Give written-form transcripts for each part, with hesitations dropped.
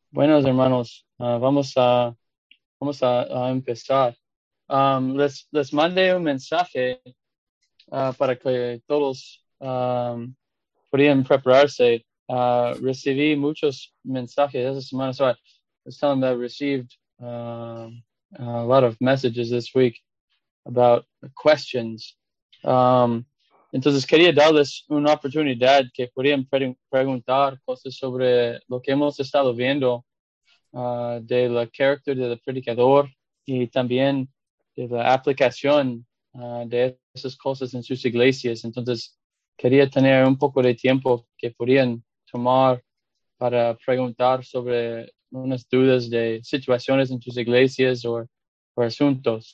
Buenos hermanos, vamos a empezar. Les mandé un mensaje para que todos podían prepararse. Recibí muchos mensajes esta semana. So I was telling them I received a lot of messages this week about questions. Um, entonces quería darles una oportunidad que podían preguntar cosas sobre lo que hemos estado viendo de la carácter del predicador y también de la aplicación de esas cosas en sus iglesias. Entonces, quería tener un poco de tiempo que podían tomar para preguntar sobre unas dudas de situaciones en sus iglesias o asuntos.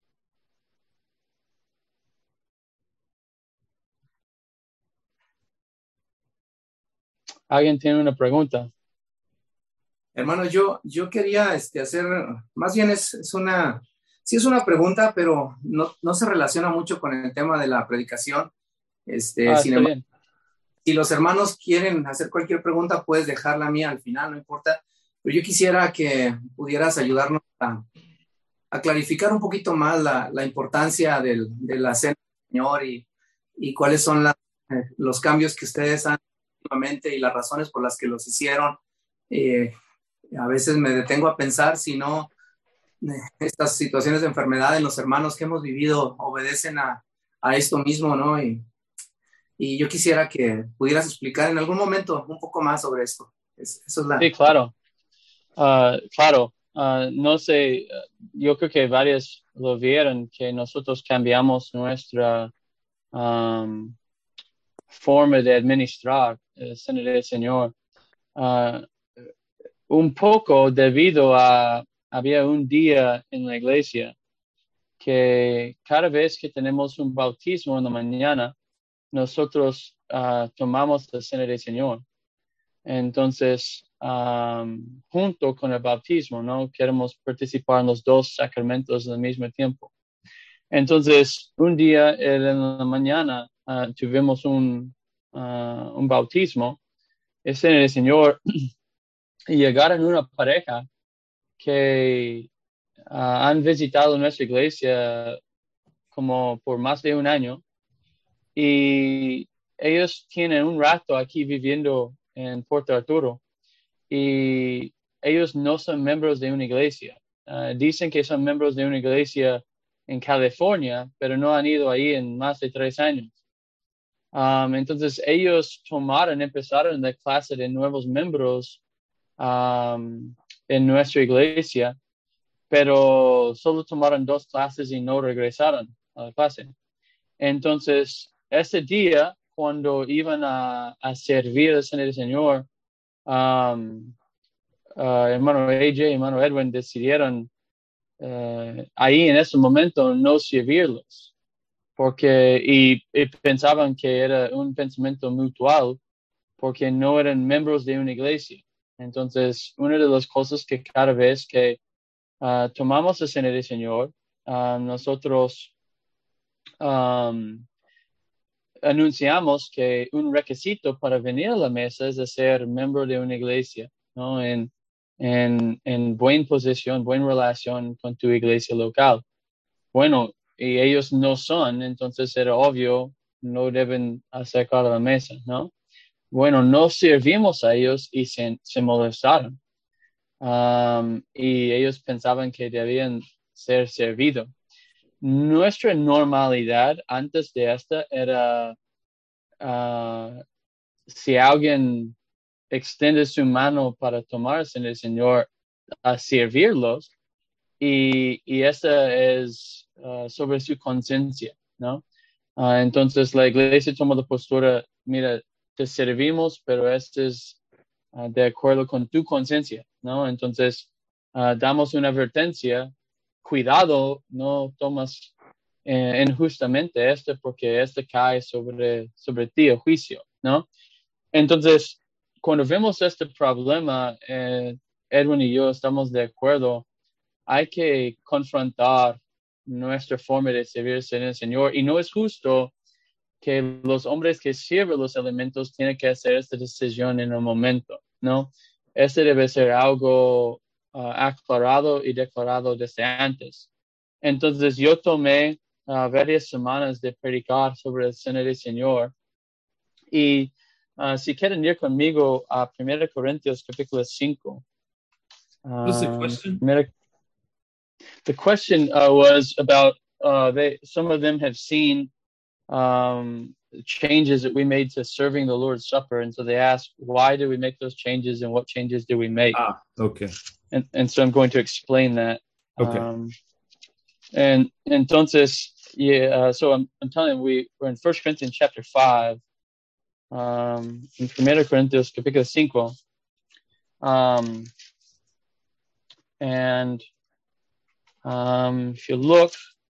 ¿Alguien tiene una pregunta? Hermano, yo quería hacer, más bien sí es una pregunta, pero no se relaciona mucho con el tema de la predicación. Sin Está embargo, bien. si los hermanos quieren hacer cualquier pregunta, puedes dejarla mía al final, no importa. Pero yo quisiera que pudieras ayudarnos a clarificar un poquito más la importancia de la cena del Señor y cuáles son los cambios que ustedes han últimamente y las razones por las que los hicieron. Eh, a veces me detengo a pensar si no estas situaciones de enfermedad en los hermanos que hemos vivido obedecen a esto mismo, ¿no? Y yo quisiera que pudieras explicar en algún momento un poco más sobre esto. Eso es Sí, claro. Claro, no sé, yo creo que varios lo vieron, que nosotros cambiamos nuestra um, forma de administrar el Cena del Señor, uh, un poco debido a, había un día en la iglesia que cada vez que tenemos un bautismo en la mañana, nosotros tomamos el Cena del Señor. Entonces, junto con el bautismo, ¿no? Queremos participar en los dos sacramentos al mismo tiempo. Entonces, un día en la mañana tuvimos un bautismo, ese en el Señor, y llegaron una pareja que han visitado nuestra iglesia como por más de un año y ellos tienen un rato aquí viviendo en Puerto Arturo y ellos no son miembros de una iglesia. Dicen que son miembros de una iglesia en California, pero no han ido ahí en más de 3 años. Entonces ellos empezaron la clase de nuevos miembros en nuestra iglesia, pero solo tomaron 2 clases y no regresaron a la clase. Entonces, ese día, cuando iban a servir al Señor, um, hermano AJ y hermano Edwin decidieron ahí en ese momento no servirlos, porque y pensaban que era un pensamiento mutual, porque no eran miembros de una iglesia. Entonces, una de las cosas que cada vez que tomamos la cena del Señor, nosotros um, anunciamos que un requisito para venir a la mesa es de ser miembro de una iglesia, ¿no? En buena posición, buena relación con tu iglesia local. Bueno, y ellos no son, entonces era obvio, no deben acercar a la mesa, ¿no? Bueno, no servimos a ellos y se molestaron. Y ellos pensaban que debían ser servidos. Nuestra normalidad antes de esta era uh, si alguien extiende su mano para tomarse en el Señor a servirlos, y esa es sobre su conciencia, ¿no? Entonces la iglesia toma la postura, mira, te servimos, pero esto es de acuerdo con tu conciencia, ¿no? Entonces damos una advertencia, cuidado, no tomas injustamente esto porque esto cae sobre ti el juicio, ¿no? Entonces, cuando vemos este problema, Edwin y yo estamos de acuerdo, hay que confrontar nuestra forma de servirse en el Señor y no es justo que los hombres que sirven los alimentos tienen que hacer esta decisión en un momento, ¿no? Este debe ser algo aclarado y declarado desde antes. Entonces yo tomé varias semanas de predicar sobre el Cena del Señor. Y si quieren ir conmigo a 1 Corintios capítulo 5. What's the question? The question was about some of them have seen changes that we made to serving the Lord's Supper, and so they asked, why do we make those changes, and what changes do we make? Okay. And so I'm going to explain that. Okay. And entonces, so I'm telling you, we're in 1 Corinthians chapter 5, in 1 Corintios capítulo 5, and if you look,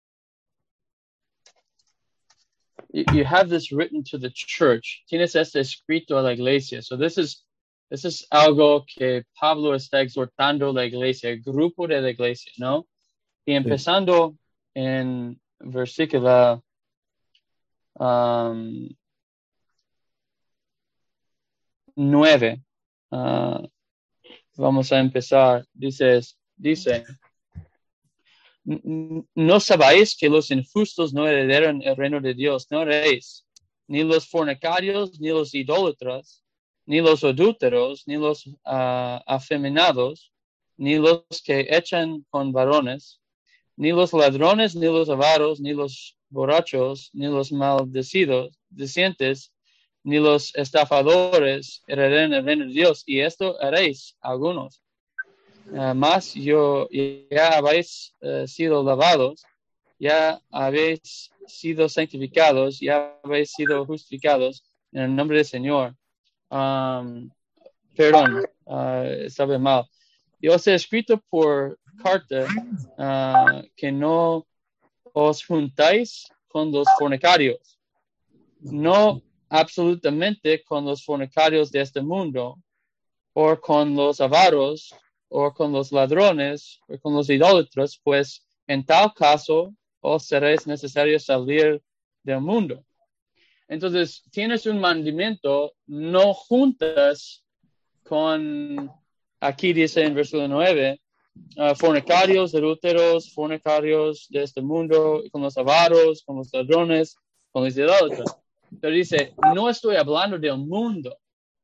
you have this written to the church. Tienes este escrito a la iglesia. So this is algo que Pablo está exhortando la iglesia, el grupo de la iglesia, ¿no? Y empezando en versículo 9, vamos a empezar. Dice, ¿no sabéis que los injustos no heredarán el reino de Dios? No haréis, ni los fornicarios, ni los idólatras, ni los adúlteros, ni los afeminados, ni los que echan con varones, ni los ladrones, ni los avaros, ni los borrachos, ni los maldecidos, ni los estafadores heredarán el reino de Dios. Y esto haréis algunos. Mas ya habéis sido lavados, ya habéis sido santificados, ya habéis sido justificados en el nombre del Señor. Perdón, estaba mal. Yo os he escrito por carta que no os juntáis con los fornicarios, no absolutamente con los fornicarios de este mundo, o con los avaros, o con los ladrones, o con los idólatras, pues en tal caso os seréis necesario salir del mundo. Entonces, tienes un mandamiento, no juntas con, aquí dice en versículo 9, fornicarios, adúlteros, fornicarios de este mundo, con los avaros, con los ladrones, con los idólatras. Pero dice, no estoy hablando del mundo.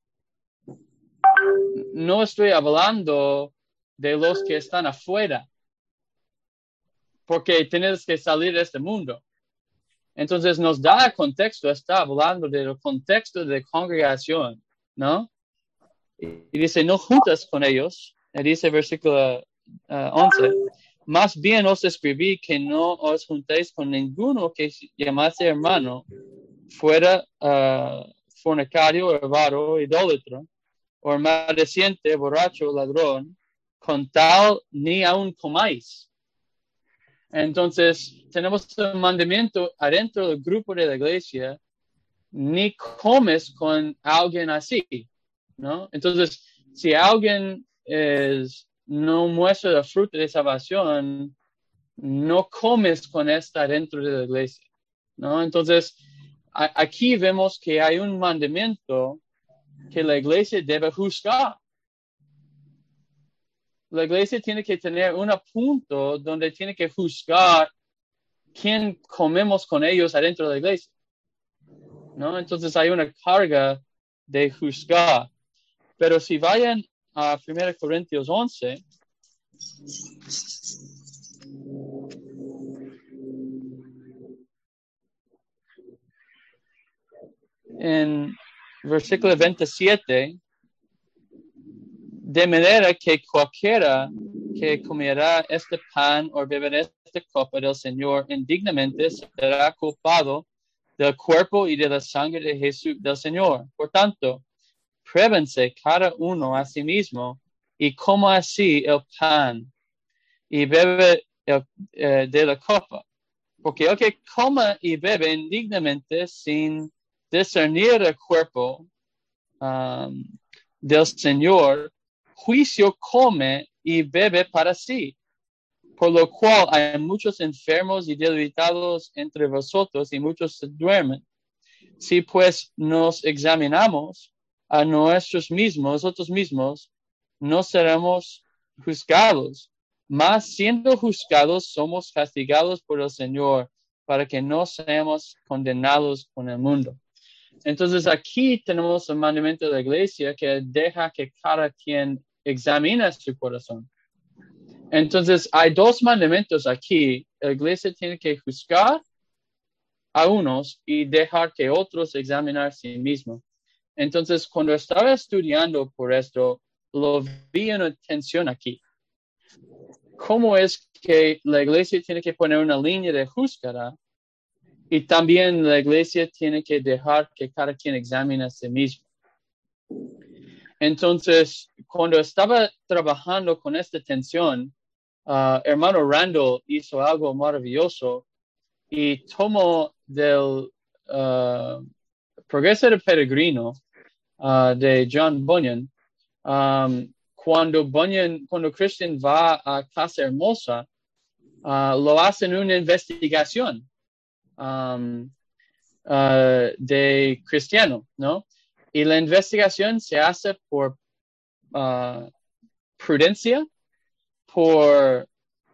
No estoy hablando de los que están afuera, porque tienes que salir de este mundo. Entonces nos da contexto, está hablando del contexto de congregación, ¿no? Y dice, no juntas con ellos, y dice versículo 11, más bien os escribí que no os juntéis con ninguno que llamase hermano, fuera fornicario, avaro, idólatra, o maldeciente, borracho, ladrón, con tal ni aún comáis. Entonces, tenemos un mandamiento adentro del grupo de la iglesia, ni comes con alguien así, ¿no? Entonces, si alguien no muestra el fruto de salvación, no comes con esta dentro de la iglesia, ¿no? Entonces, aquí vemos que hay un mandamiento que la iglesia debe juzgar. La iglesia tiene que tener un punto donde tiene que juzgar quién comemos con ellos adentro de la iglesia, ¿no? Entonces hay una carga de juzgar. Pero si vayan a 1 Corintios 11, en versículo 27, de manera que cualquiera que comerá este pan o beberá esta copa del Señor indignamente será culpado del cuerpo y de la sangre de Jesús del Señor. Por tanto, pruébense cada uno a sí mismo y coma así el pan y bebe de la copa. Porque el que coma y bebe indignamente sin discernir el cuerpo del Señor, juicio come y bebe para sí, por lo cual hay muchos enfermos y debilitados entre vosotros y muchos se duermen. Si pues nos examinamos a nosotros mismos, no seremos juzgados, mas siendo juzgados somos castigados por el Señor para que no seamos condenados con el mundo. Entonces aquí tenemos el mandamiento de la iglesia que deja que cada quien examine su corazón. Entonces hay dos mandamientos aquí. La iglesia tiene que juzgar a unos y dejar que otros examinen a sí mismos. Entonces cuando estaba estudiando por esto, lo vi en tensión aquí. ¿Cómo es que la iglesia tiene que poner una línea de juzgar? Y también la iglesia tiene que dejar que cada quien examine a sí mismo. Entonces, cuando estaba trabajando con esta tensión, hermano Randall hizo algo maravilloso y tomó del Progreso del Peregrino de John Bunyan. Cuando Christian va a Casa Hermosa, lo hacen una investigación de cristiano, ¿no? Y la investigación se hace por prudencia, por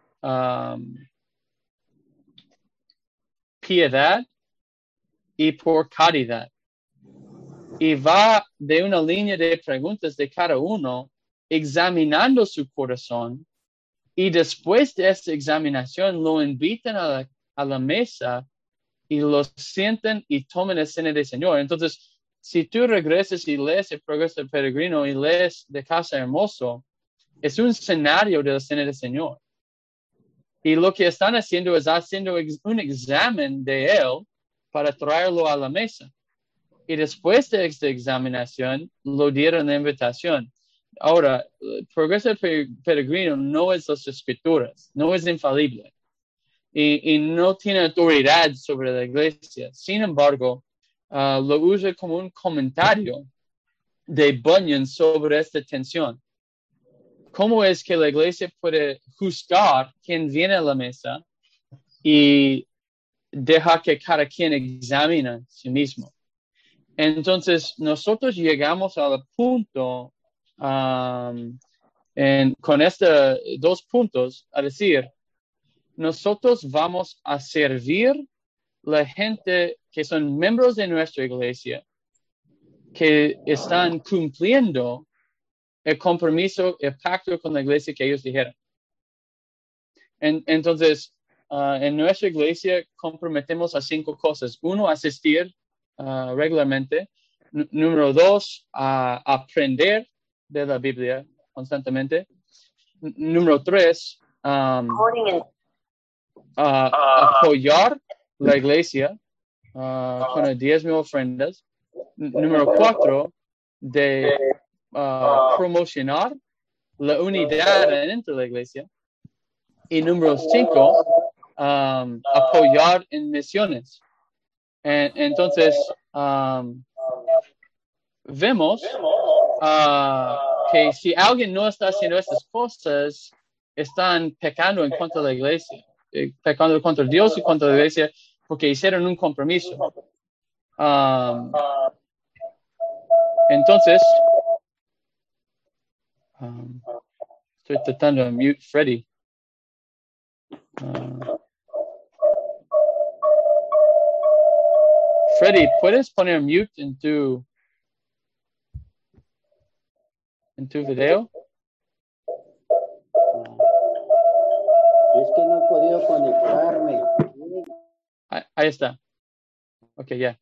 piedad y por caridad. Y va de una línea de preguntas de cada uno, examinando su corazón, y después de esta examinación lo invitan a la mesa y lo sienten y toman la cena del Señor. Entonces, si tú regresas y lees el Progreso del Peregrino y lees de Casa Hermoso, es un escenario de la cena del Señor. Y lo que están haciendo es haciendo un examen de él para traerlo a la mesa. Y después de esta examinación, lo dieron la invitación. Ahora, el Progreso del Peregrino no es las Escrituras, no es infalible. Y no tiene autoridad sobre la iglesia. Sin embargo, lo usa como un comentario de Bunyan sobre esta tensión. ¿Cómo es que la iglesia puede juzgar quién viene a la mesa y dejar que cada quien examine a sí mismo? Entonces, nosotros llegamos al punto, con estos dos puntos, a decir, nosotros vamos a servir la gente que son miembros de nuestra iglesia, que están cumpliendo el compromiso, el pacto con la iglesia que ellos dijeron. Entonces, en nuestra iglesia comprometemos a 5 cosas. 1, asistir regularmente. Número 2, aprender de la Biblia constantemente. Número 3, apoyar la iglesia con el 10,000 ofrendas. Número 4, de promocionar la unidad entre la iglesia. Y número 5, apoyar en misiones. Entonces, vemos que si alguien no está haciendo estas cosas, están pecando en contra de la iglesia, pecando contra Dios y contra la iglesia, porque hicieron un compromiso. Entonces, estoy tratando de mute Freddy. Freddy, ¿puedes poner mute en tu video? Es que no he podido conectarme. Ahí está. Ok, ya.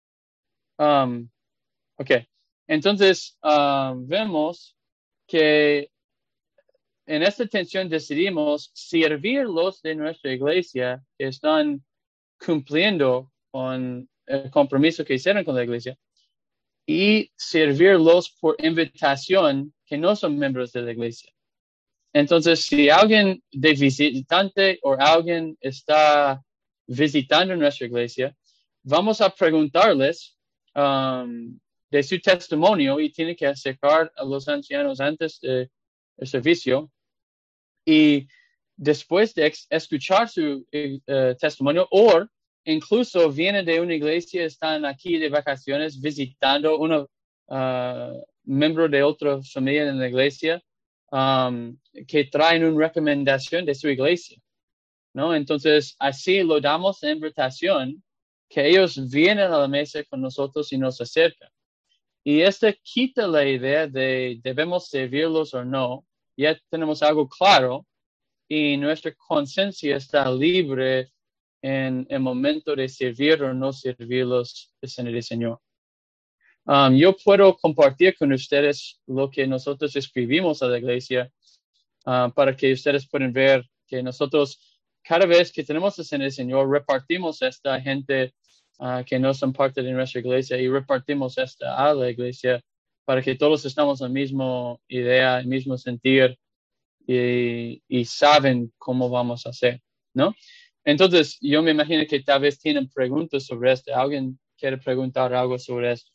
Ok. Entonces, vemos que en esta tensión decidimos servir los de nuestra iglesia que están cumpliendo con el compromiso que hicieron con la iglesia y servirlos por invitación que no son miembros de la iglesia. Entonces, si alguien de visitante o alguien está visitando nuestra iglesia, vamos a preguntarles de su testimonio y tiene que acercar a los ancianos antes del servicio. Y después de escuchar su testimonio, o incluso vienen de una iglesia, están aquí de vacaciones visitando un miembro de otra familia en la iglesia, que traen una recomendación de su iglesia, ¿no? Entonces, así lo damos en invitación, que ellos vienen a la mesa con nosotros y nos acercan. Y quita la idea de debemos servirlos o no. Ya tenemos algo claro y nuestra conciencia está libre en el momento de servir o no servir los en el Señor. Yo puedo compartir con ustedes lo que nosotros escribimos a la iglesia para que ustedes puedan ver que nosotros, cada vez que tenemos en el Señor, repartimos esta gente que no son parte de nuestra iglesia y repartimos esta a la iglesia para que todos estamos en la misma idea, el mismo sentir y saben cómo vamos a hacer, ¿no? Entonces, yo me imagino que tal vez tienen preguntas sobre esto. ¿Alguien quiere preguntar algo sobre esto?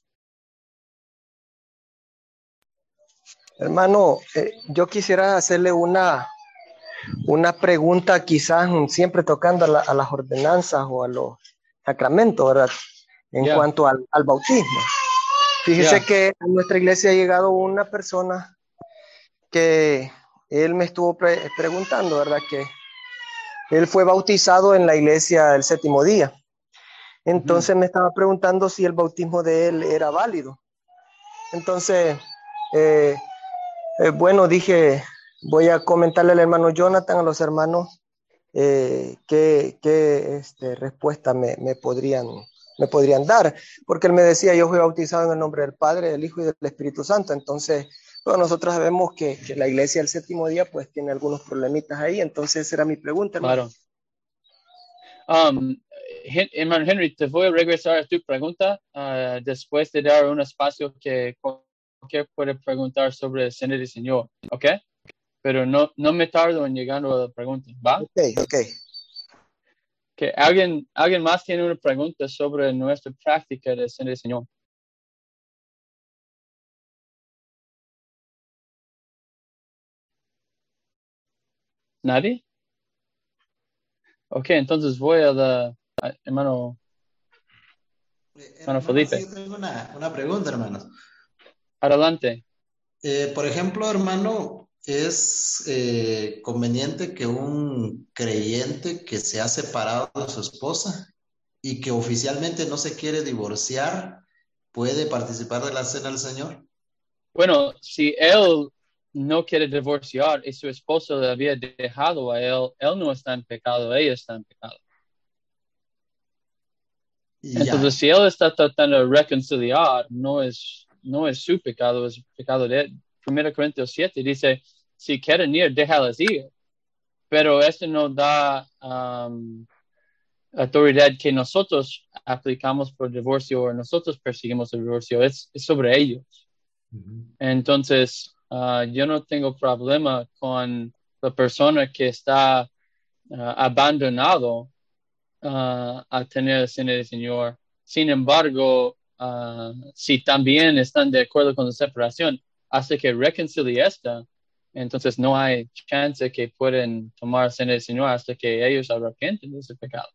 Hermano, yo quisiera hacerle una pregunta, quizás siempre tocando a las ordenanzas o a los sacramentos, ¿verdad? En cuanto al bautismo. Fíjese que a nuestra iglesia ha llegado una persona que él me estuvo preguntando, ¿verdad? Que él fue bautizado en la iglesia el 7º día. Entonces me estaba preguntando si el bautismo de él era válido. Entonces, bueno, dije, voy a comentarle al hermano Jonathan, a los hermanos, qué respuesta me podrían dar, porque él me decía, yo fui bautizado en el nombre del Padre, del Hijo y del Espíritu Santo. Entonces, bueno, nosotros sabemos que la iglesia del 7º día pues tiene algunos problemitas ahí. Entonces, esa era mi pregunta, hermano. Claro. Hermano Henry, te voy a regresar a tu pregunta después de dar un espacio que cualquier puede preguntar sobre el Cena del Señor, ¿ok? Pero no me tardo en llegando a la pregunta, ¿va? Ok. Que ¿Alguien más tiene una pregunta sobre nuestra práctica de Cena del Señor? ¿Nadie? Ok, entonces voy a hermano Felipe. Sí, yo tengo una pregunta, hermanos. Adelante. Por ejemplo, hermano, ¿es conveniente que un creyente que se ha separado de su esposa y que oficialmente no se quiere divorciar puede participar de la cena del Señor? Bueno, si él no quiere divorciar y su esposo le había dejado a él no está en pecado, ella está en pecado. Entonces, si él está tratando de reconciliar, no es su pecado, es el pecado de él. 1 Corintios 7 dice, si quieren ir, déjalas ir. Pero esto no da autoridad que nosotros aplicamos por divorcio o nosotros perseguimos el divorcio, es sobre ellos. Entonces, yo no tengo problema con la persona que está abandonado a tener el Cena del Señor. Sin embargo, si también están de acuerdo con la separación, hasta que reconcilie esta, entonces no hay chance que pueden tomar el Cena del Señor hasta que ellos arrepienten de ese pecado.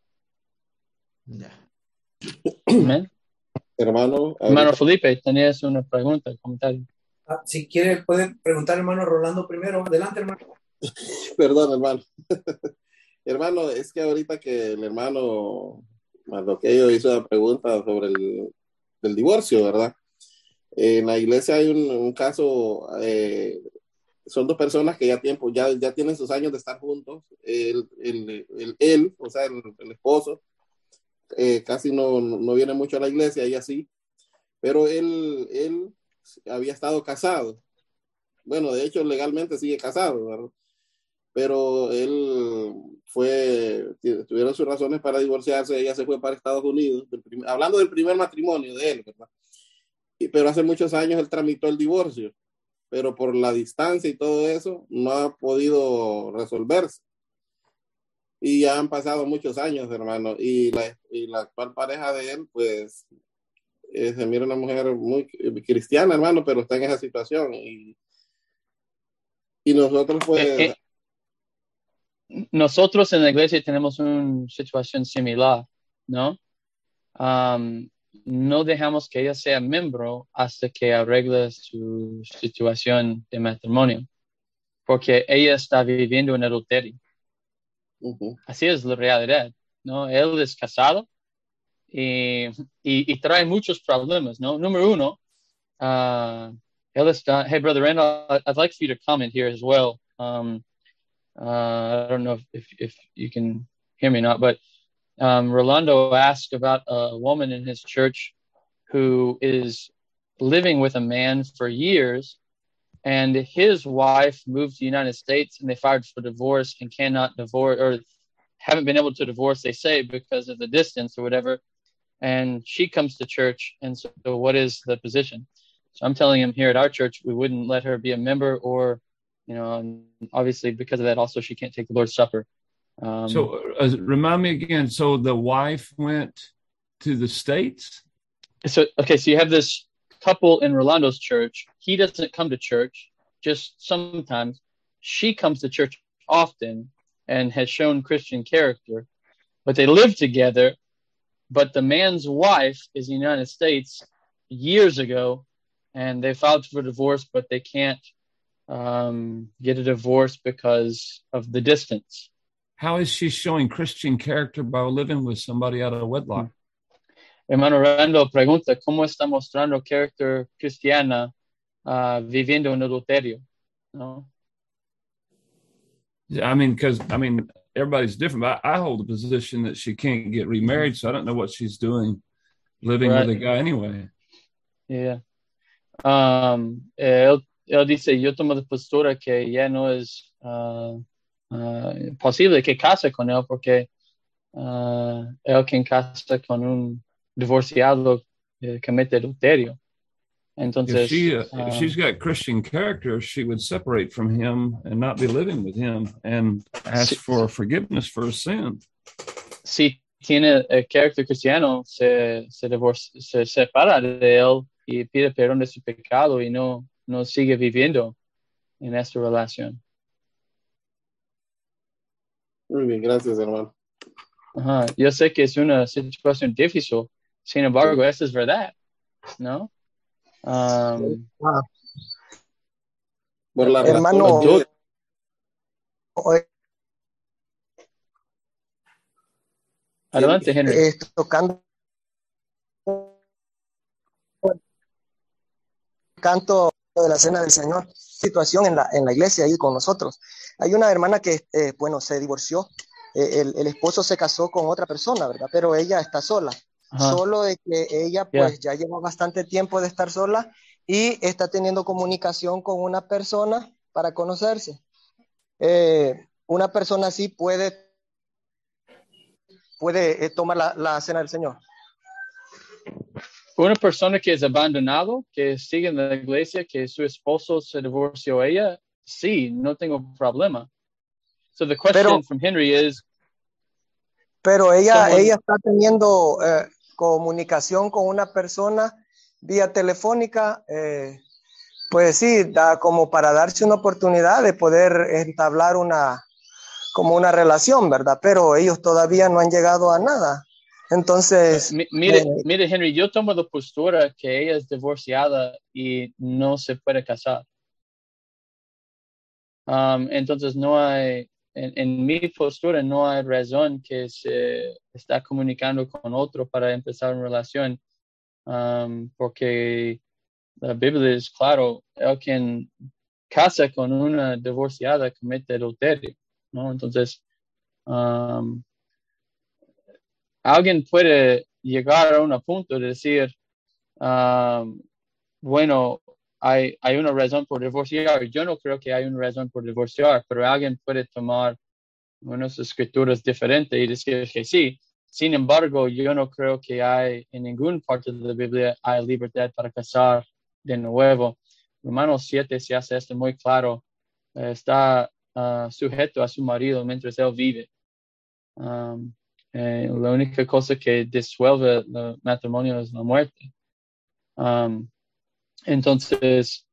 Amén. Hermano Felipe, tenías una pregunta, comentario. Si quiere, puede preguntar hermano Rolando primero. Adelante, hermano. Perdón, hermano. Hermano, es que ahorita que el hermano Mardoqueo hizo la pregunta sobre el divorcio, ¿verdad? En la iglesia hay un caso, son dos personas que ya tienen sus años de estar juntos. Él, o sea, el esposo, casi no viene mucho a la iglesia, ella sí, pero él había estado casado. Bueno, de hecho, legalmente sigue casado, ¿verdad? Pero él tuvieron sus razones para divorciarse, ella se fue para Estados Unidos, hablando del primer matrimonio de él, ¿verdad? Pero hace muchos años él tramitó el divorcio, pero por la distancia y todo eso, no ha podido resolverse. Y ya han pasado muchos años, hermano, y la actual pareja de él, pues, se mira una mujer muy cristiana, hermano, pero está en esa situación. Y nosotros, pues... Nosotros en la iglesia tenemos una situación similar, ¿no? No dejamos que ella sea miembro hasta que arregle su situación de matrimonio. porque ella está viviendo en adulterio. Ujú. Así es la realidad, ¿no? Él es casado y trae muchos problemas, ¿no? Número uno, él está, hey, Brother Randall, I'd like for you to comment here as well. I don't know if you can hear me or not, but Rolando asked about a woman in his church who is living with a man for years, and his wife moved to the United States, and they filed for divorce and cannot divorce, or haven't been able to divorce, they say, because of the distance or whatever. And she comes to church, and so what is the position? So I'm telling him here at our church, we wouldn't let her be a member, or, you know, and obviously because of that, also she can't take the Lord's Supper. So remind me again. So the wife went to the States? So you have this couple in Rolando's church. He doesn't come to church, just sometimes. She comes to church often and has shown Christian character, but they live together. But the man's wife is in the United States years ago, and they filed for divorce, but they can't get a divorce because of the distance. How is she showing Christian character by living with somebody out of wedlock? Hermano Rando pregunta, ¿cómo está mostrando carácter cristiana viviendo en adulterio? ¿No? I mean, because everybody's different, but I hold the position that she can't get remarried, so I don't know what she's doing living with a guy anyway. Yeah. Él dice, yo tomo la postura que ya no es posible que case con él, porque él quien casa con un divorciado comete adulterio. Entonces, if she's got Christian character, she would separate from him and not be living with him and ask for forgiveness for her sin. Si tiene el carácter cristiano, se separa de él y pide perdón de su pecado y no sigue viviendo en esta relación. Muy bien, gracias, hermano. Yo sé que es una situación difícil, sin embargo, esa es verdad, ¿no? Por la hermano, razón adelante, Henry. Tocando canto de la Cena del Señor, situación en la iglesia ahí con nosotros. Hay una hermana que, se divorció, el esposo se casó con otra persona, ¿verdad? Pero ella está sola. Solo de que ella pues ya lleva bastante tiempo de estar sola y está teniendo comunicación con una persona para conocerse. Una persona así puede tomar la Cena del Señor. Una persona que es abandonado, que sigue en la iglesia, que su esposo se divorció ella, sí, no tengo problema. So the question from Henry is... Pero ella está teniendo comunicación con una persona vía telefónica, pues sí, da como para darse una oportunidad de poder entablar una relación, ¿verdad? Pero ellos todavía no han llegado a nada. Entonces... Mire, Henry, yo tomo la postura que ella es divorciada y no se puede casar. Entonces no hay... En mi postura no hay razón que se está comunicando con otro para empezar una relación, porque la Biblia es claro, el quien casa con una divorciada comete adulterio, ¿no? Entonces, alguien puede llegar a un punto de decir, bueno, hay una razón por divorciar. Yo no creo que hay una razón por divorciar, pero alguien puede tomar unas escrituras diferentes y decir que sí. Sin embargo, yo no creo que hay en ninguna parte de la Biblia hay libertad para casar de nuevo. Romanos 7 se hace esto muy claro. Está sujeto a su marido mientras él vive. La única cosa que disuelve el matrimonio es la muerte. Entonces,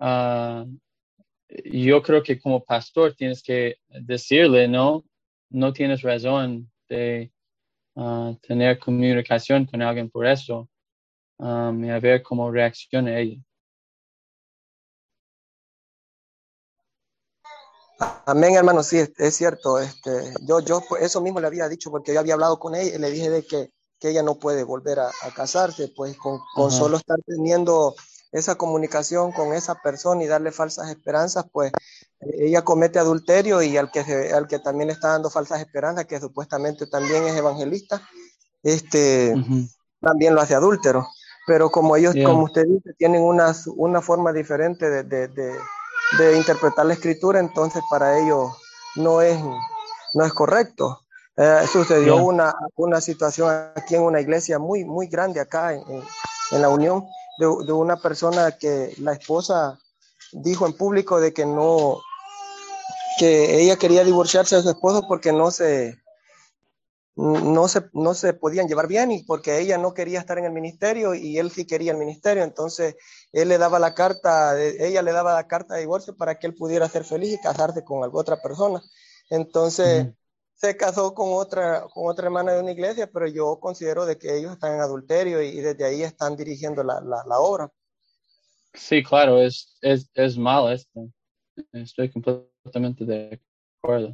yo creo que como pastor tienes que decirle, no tienes razón de tener comunicación con alguien por eso, y a ver cómo reacciona ella. Amén, hermano, sí, es cierto. Yo pues, eso mismo le había dicho porque yo había hablado con ella y le dije de que ella no puede volver a casarse, pues con solo estar teniendo esa comunicación con esa persona y darle falsas esperanzas, pues ella comete adulterio y al que también le está dando falsas esperanzas, que supuestamente también es evangelista, también lo hace adúltero. Pero como ellos, como usted dice, tienen una forma diferente de interpretar la escritura, entonces para ellos no es correcto. Sucedió una situación aquí en una iglesia muy, muy grande acá en la Unión de una persona que la esposa dijo en público de que que ella quería divorciarse de su esposo porque no se podían llevar bien y porque ella no quería estar en el ministerio y él sí quería el ministerio, entonces ella le daba la carta de divorcio para que él pudiera ser feliz y casarse con otra persona. Entonces se casó con otra hermana de una iglesia, pero yo considero de que ellos están en adulterio y desde ahí están dirigiendo la obra. Sí, claro, es malo esto. Estoy completamente de acuerdo.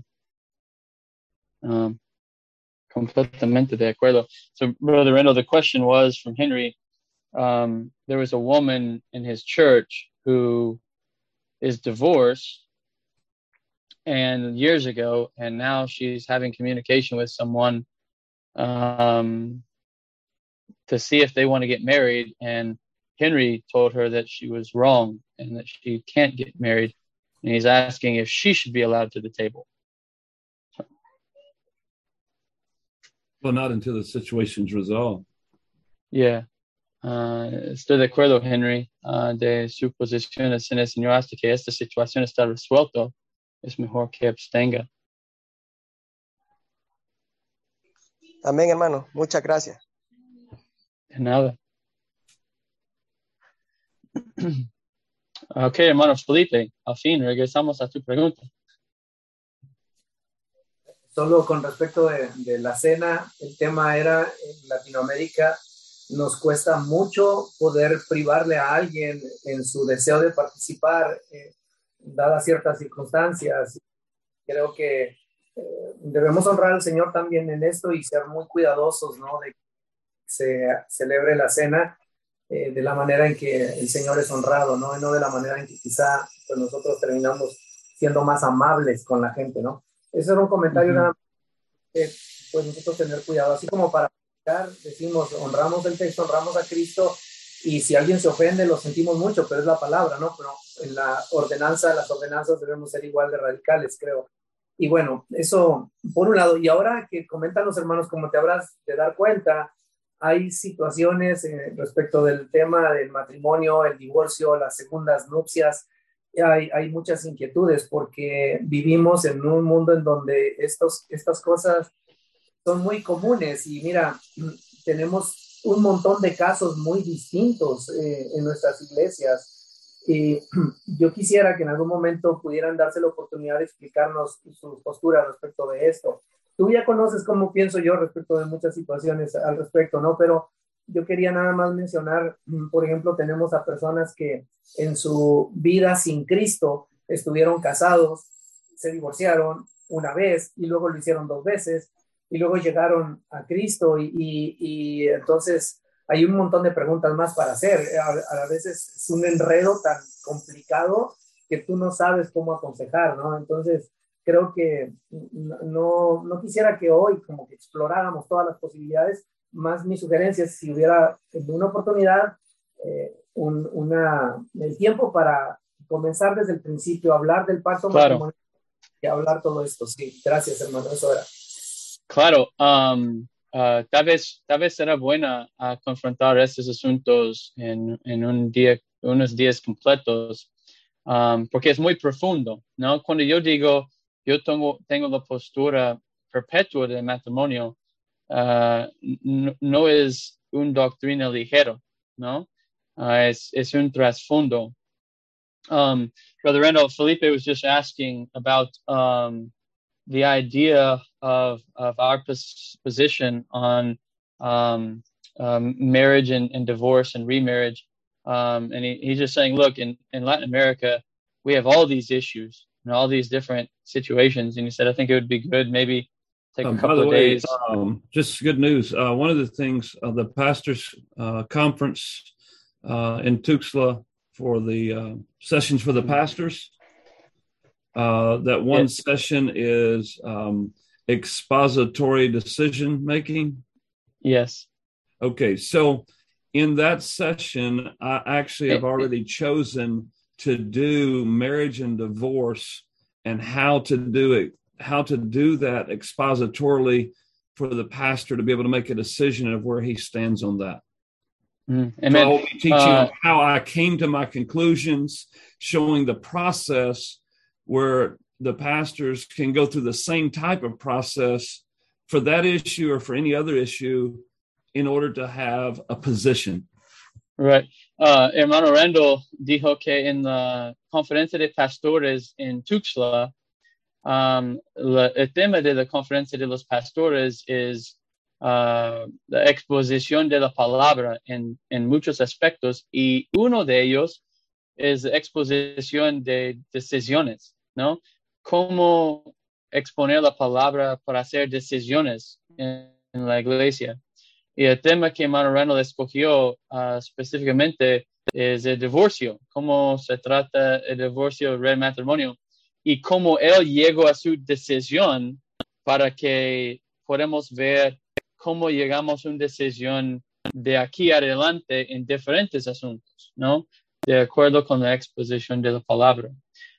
Completamente de acuerdo. So, Brother Randall, the question was from Henry. There was a woman in his church who is divorced and years ago, and now she's having communication with someone to see if they want to get married. And Henry told her that she was wrong and that she can't get married. And he's asking if she should be allowed to the table. Well, not until the situation's resolved. Yeah. Estoy de acuerdo, Henry, de su posición en el Señor hasta que esta situación está resuelta. Es mejor que abstenga. Amén, hermano. Muchas gracias. De nada. Ok, hermano Felipe, al fin regresamos a tu pregunta. Solo con respecto de la cena, el tema era en Latinoamérica nos cuesta mucho poder privarle a alguien en su deseo de participar, dadas ciertas circunstancias. Creo que debemos honrar al Señor también en esto y ser muy cuidadosos, ¿no? De que se celebre la cena de la manera en que el Señor es honrado, ¿no? Y no de la manera en que quizá pues, nosotros terminamos siendo más amables con la gente, ¿no? Ese era un comentario nada más que pues nosotros tener cuidado, así como para decimos, honramos el texto, honramos a Cristo, y si alguien se ofende, lo sentimos mucho, pero es la palabra, ¿no? Pero en las ordenanzas debemos ser igual de radicales, creo. Y bueno, eso por un lado. Y ahora que comentan los hermanos, como te habrás de dar cuenta, hay situaciones respecto del tema del matrimonio, el divorcio, las segundas nupcias. Hay muchas inquietudes porque vivimos en un mundo en donde estas cosas son muy comunes y mira, tenemos un montón de casos muy distintos en nuestras iglesias y yo quisiera que en algún momento pudieran darse la oportunidad de explicarnos su postura respecto de esto. Tú ya conoces cómo pienso yo respecto de muchas situaciones al respecto, ¿no? Pero yo quería nada más mencionar, por ejemplo, tenemos a personas que en su vida sin Cristo estuvieron casados, se divorciaron una vez y luego lo hicieron 2 veces y luego llegaron a Cristo y entonces hay un montón de preguntas más para hacer. A veces es un enredo tan complicado que tú no sabes cómo aconsejar, ¿no? Entonces creo que no quisiera que hoy como que exploráramos todas las posibilidades, más mi sugerencia es si hubiera una oportunidad, el tiempo para comenzar desde el principio, hablar del pacto matrimonial y hablar todo esto. Sí, gracias hermano, eso era. Claro, tal vez será buena confrontar estos asuntos en unos días completos, porque es muy profundo, ¿no? Cuando yo digo, yo tengo la postura perpetua del matrimonio, no es una doctrina ligera, ¿no? Es un trasfondo. Brother Randall, Felipe was just asking about the idea of our position on marriage and divorce and remarriage. And he's just saying, look, in Latin America, we have all these issues, and all these different situations. And he said, I think it would be good, maybe take a By couple the of way, days. just good news. One of the things, the pastors' conference in Tuxtla for the sessions for the pastors, that one session is expository decision making. Yes. Okay, so in that session, I actually have already chosen to do marriage and divorce and how to do it, how to do that expositorily for the pastor to be able to make a decision of where he stands on that. Amen. So I will be teaching on how I came to my conclusions, showing the process where the pastors can go through the same type of process for that issue or for any other issue in order to have a position. Right. Hermano Randall dijo que en la conferencia de pastores en Tuxtla, el tema de la conferencia de los pastores es la exposición de la palabra en muchos aspectos, y uno de ellos es la exposición de decisiones, ¿no? Cómo exponer la palabra para hacer decisiones en la iglesia. Y el tema que hermano Randall escogió específicamente es el divorcio, cómo se trata el divorcio del matrimonio y cómo él llegó a su decisión para que podamos ver cómo llegamos a una decisión de aquí adelante en diferentes asuntos, ¿no? De acuerdo con la exposición de la palabra.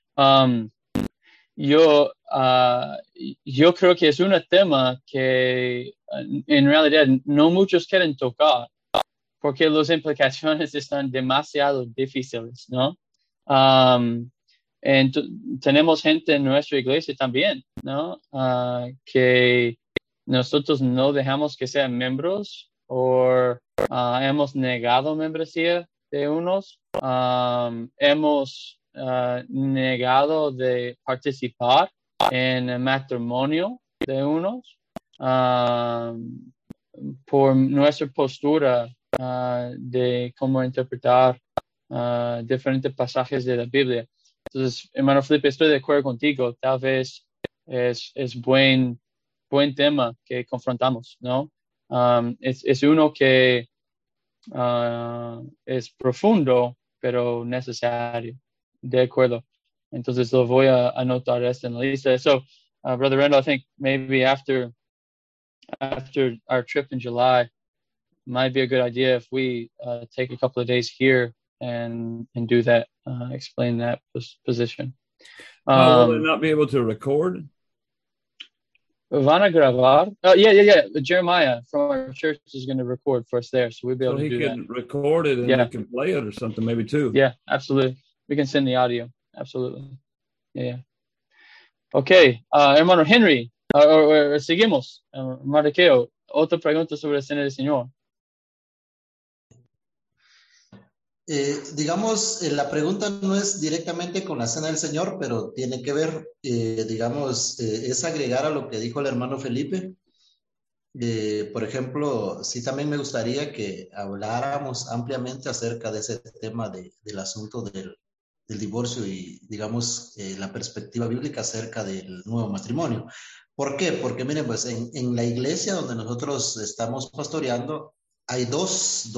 Yo creo que es un tema que en realidad no muchos quieren tocar porque las implicaciones están demasiado difíciles, ¿no? Tenemos gente en nuestra iglesia también, ¿no? Que nosotros no dejamos que sean miembros o hemos negado membresía de unos, hemos negado de participar en el matrimonio de unos por nuestra postura de cómo interpretar diferentes pasajes de la Biblia. Entonces, hermano Felipe, estoy de acuerdo contigo. Tal vez es buen tema que confrontamos, ¿no? Es uno que es profundo, pero necesario. De acuerdo. Entonces lo voy a anotar esto en la lista. So, Brother Randall, I think maybe after our trip in July, might be a good idea if we take a couple of days here and do that, explain that position. Will they not be able to record? Van a grabar. Yeah. Jeremiah from our church is going to record for us there, so we'll be able to do that. So he can record it and we can play it or something, maybe too. Yeah, absolutely. We can send the audio. Absolutely. Yeah. Okay, hermano Henry, seguimos. Marqueo, otra pregunta sobre la cena del Señor. Digamos, la pregunta no es directamente con la cena del Señor, pero tiene que ver, es agregar a lo que dijo el hermano Felipe. Por ejemplo, sí también me gustaría que habláramos ampliamente acerca de ese tema del asunto del divorcio y, digamos, la perspectiva bíblica acerca del nuevo matrimonio. ¿Por qué? Porque miren, pues en la iglesia donde nosotros estamos pastoreando, hay dos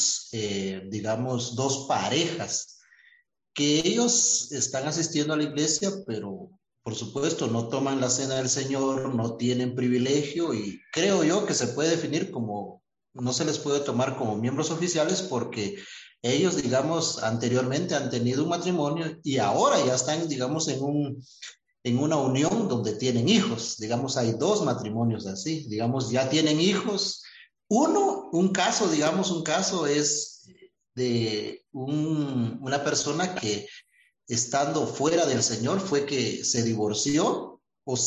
parejas que ellos están asistiendo a la iglesia, pero por supuesto no toman la cena del Señor, no tienen privilegio y creo yo que se puede definir como, no se les puede tomar como miembros oficiales porque ellos, digamos, anteriormente han tenido un matrimonio y ahora ya están, digamos, en una unión donde tienen hijos. Digamos, hay dos matrimonios así, digamos, ya tienen hijos. Un caso es de una persona que estando fuera del Señor fue que se divorció o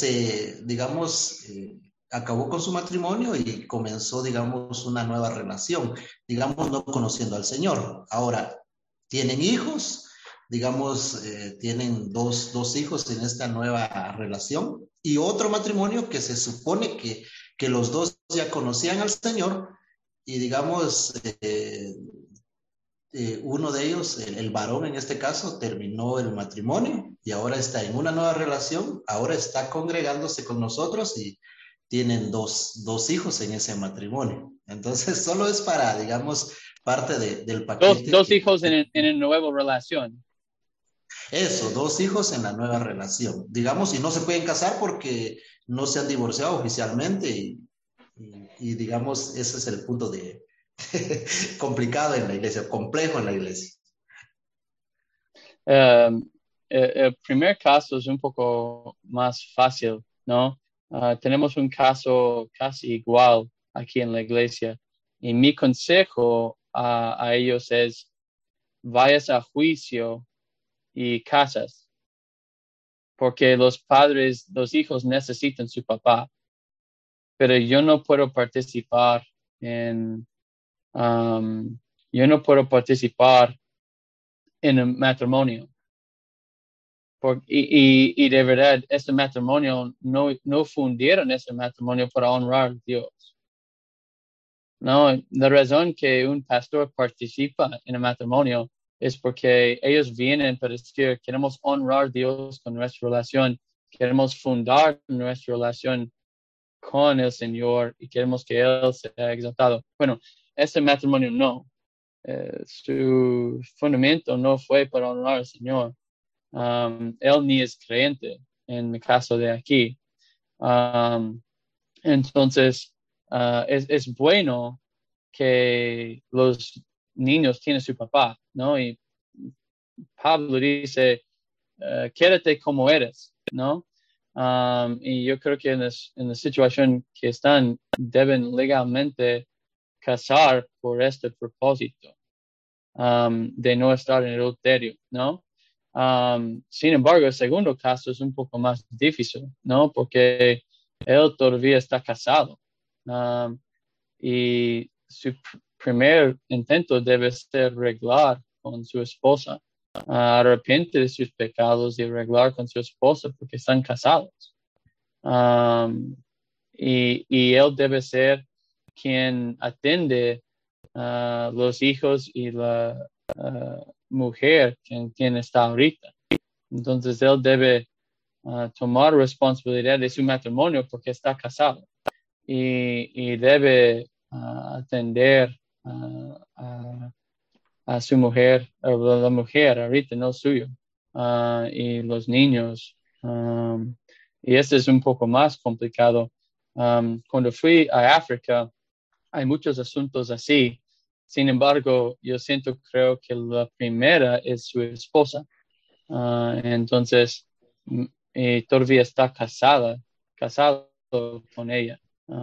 acabó con su matrimonio y comenzó, digamos, una nueva relación, digamos, no conociendo al Señor. Ahora, tienen hijos, digamos, tienen dos hijos en esta nueva relación y otro matrimonio que se supone que los dos ya conocían al Señor y digamos, uno de ellos, el varón en este caso, terminó el matrimonio y ahora está en una nueva relación, ahora está congregándose con nosotros y tienen dos hijos en ese matrimonio. Entonces, solo es para, digamos, parte del paquete. Dos hijos en una nueva relación. Eso, 2 hijos en la nueva relación. Digamos, y no se pueden casar porque no se han divorciado oficialmente y digamos, ese es el punto de complicado en la iglesia, complejo en la iglesia. El primer caso es un poco más fácil, ¿no? Tenemos un caso casi igual aquí en la iglesia y mi consejo a ellos es vayas a juicio y casas porque los hijos necesitan su papá, pero yo no puedo participar en un matrimonio. Y de verdad, este matrimonio no fundieron ese matrimonio para honrar a Dios. No, la razón que un pastor participa en el matrimonio es porque ellos vienen para decir, queremos honrar a Dios con nuestra relación, queremos fundar nuestra relación con el Señor y queremos que Él sea exaltado. Bueno, ese matrimonio no. Su fundamento no fue para honrar al Señor. Él ni es creyente en el caso de aquí. Entonces, es bueno que los niños tienen su papá, ¿no? Y Pablo dice, quédate como eres, ¿no? Y yo creo que en la situación que están, deben legalmente casar por este propósito, de no estar en adulterio, ¿no? Sin embargo, el segundo caso es un poco más difícil, ¿no? Porque él todavía está casado. Y su primer intento debe ser arreglar con su esposa, arrepentir de sus pecados y arreglar con su esposa porque están casados. Y él debe ser quien atiende a los hijos y la mujer quien está ahorita. Entonces él debe tomar responsabilidad de su matrimonio porque está casado y debe atender a su mujer, a la mujer ahorita, no suyo, y los niños. Y este es un poco más complicado. Cuando fui a África, hay muchos asuntos así. Sin embargo, yo creo que la primera es su esposa. Entonces, todavía está casado con ella.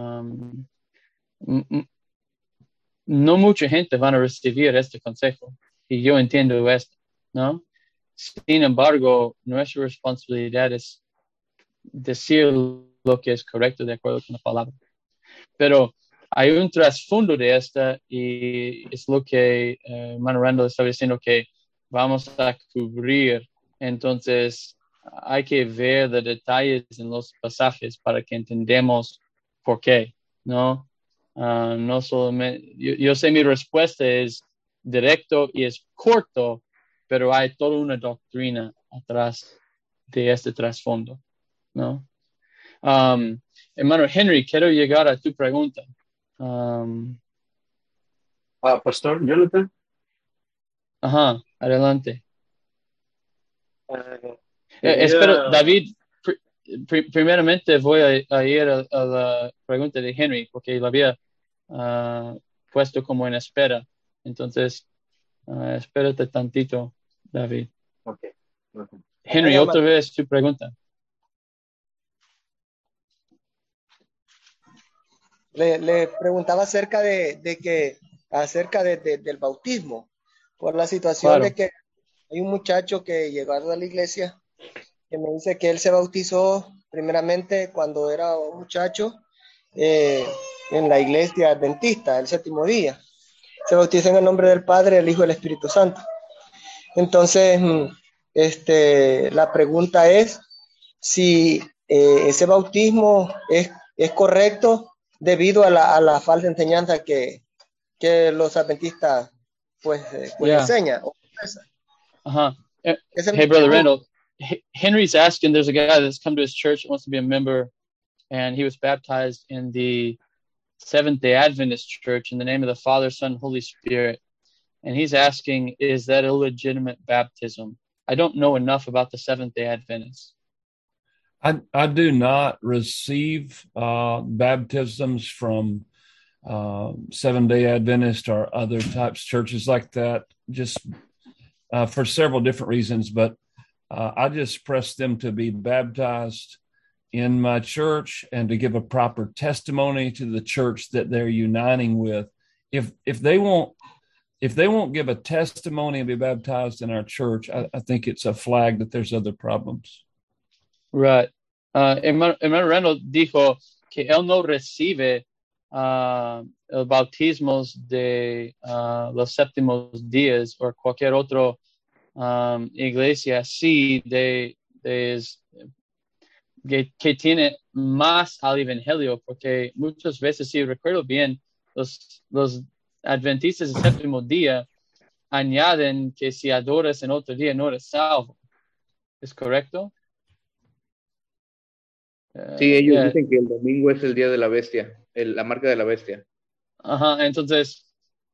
No mucha gente van a recibir este consejo y yo entiendo esto, ¿no? Sin embargo, nuestra responsabilidad es decir lo que es correcto de acuerdo con la palabra. Pero hay un trasfondo de esta y es lo que hermano Randall estaba diciendo que vamos a cubrir. Entonces hay que ver los detalles en los pasajes para que entendamos por qué, ¿no? No solamente, yo sé mi respuesta es directo y es corto, pero hay toda una doctrina atrás de este trasfondo, ¿no? Hermano Henry, quiero llegar a tu pregunta. Pastor Jonathan. Ajá, adelante. Espero, David, primeramente voy a ir a la pregunta de Henry, porque la había puesto como en espera. Entonces, espérate tantito, David. Okay. Henry, otra vez tu pregunta. Le preguntaba acerca del bautismo, por la situación Claro. de que hay un muchacho que llegó a la iglesia que me dice que él se bautizó primeramente cuando era un muchacho en la iglesia adventista, el 7º día. Se bautizó en el nombre del Padre, del Hijo y del Espíritu Santo. Entonces, la pregunta es si ese bautismo es correcto debido a la falsa enseñanza que los adventistas Yeah. enseña. Uh-huh. Esa es Hey, mi Brother pregunta. Randall, Henry's asking, there's a guy that's come to his church, wants to be a member, and he was baptized in the Seventh-day Adventist church in the name of the Father, Son, Holy Spirit. And he's asking, is that a legitimate baptism? I don't know enough about the Seventh-day Adventists. I do not receive baptisms from Seventh-day Adventist or other types of churches like that, just for several different reasons. But I just press them to be baptized in my church and to give a proper testimony to the church that they're uniting with. If they won't give a testimony and be baptized in our church, I think it's a flag that there's other problems. Right. Hermano Randall dijo que él no recibe los bautismos de los séptimos días o cualquier otro iglesia así que tiene más al evangelio, porque muchas veces, si recuerdo bien, los adventistas del séptimo día añaden que si adoras en otro día no eres salvo. ¿Es correcto? Sí, ellos dicen que el domingo es el día de la bestia, la marca de la bestia. Ajá, entonces